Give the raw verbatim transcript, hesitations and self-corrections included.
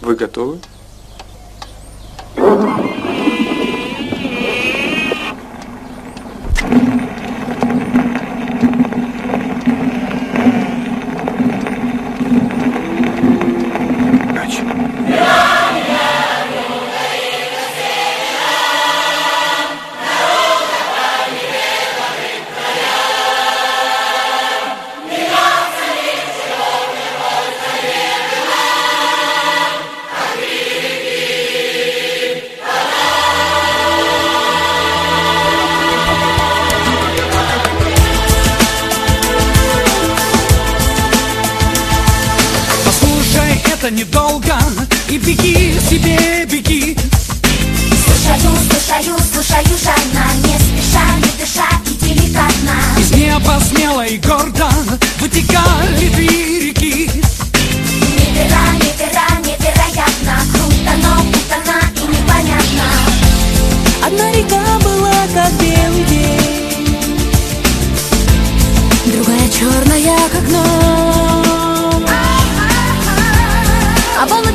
Вы готовы? Недолго, и беги себе, беги. Слушаю, слушаю, слушаю жадно, не спеша, не дыша и деликатно. Из неба смело и гордо вытекали две реки. Неверо, неверо, невероятно, круто, но путано и непонятно. Одна река была как белый день, другая черная как ночь. А волна